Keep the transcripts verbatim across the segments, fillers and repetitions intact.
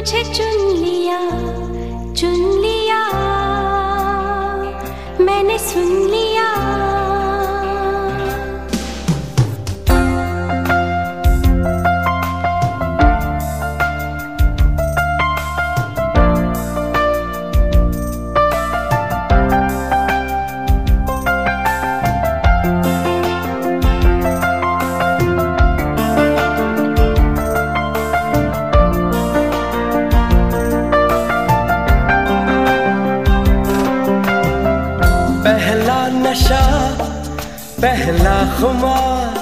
मुझे चुन लिया, चुन लिया, मैंने सुन लिया। पहला नशा, पहला खुमार,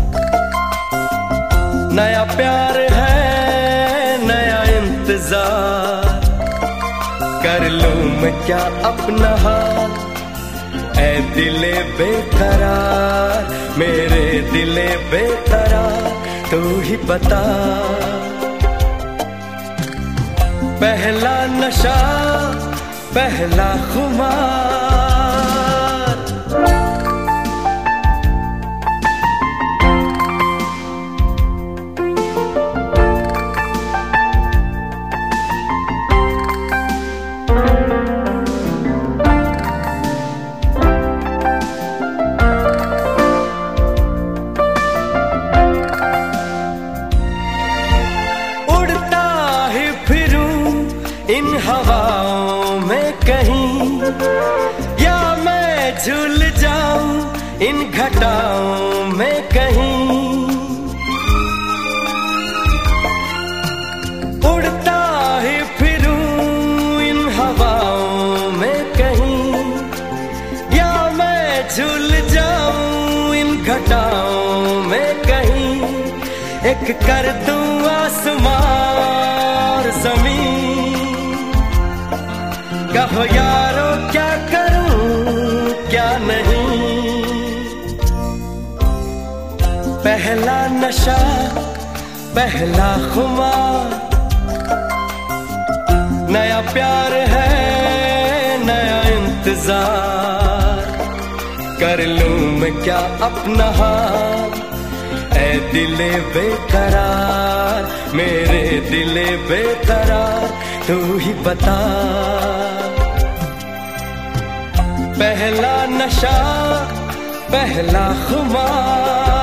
नया प्यार है, नया इंतजार। कर लूं मैं क्या अपना हाल, ऐ दिले बेकरार, मेरे दिले बेकरार, तू ही बता। पहला नशा, पहला खुमार, इन हवाओं में कहीं, या मैं झूल जाऊं इन घटाओं में कहीं। उड़ता ही फिरूं इन हवाओं में कहीं, या मैं झूल जाऊं इन घटाओं में कहीं। एक कर दूं आसमां और ज़मीन, कहो यारो क्या करूं क्या नहीं। पहला नशा, पहला खुमार, नया प्यार है, नया इंतजार। कर लूं मैं क्या अपना हाल, ऐ दिले बेकरार, मेरे दिले बेकरार, तू ही बता। पहला नशा, पहला खुमार।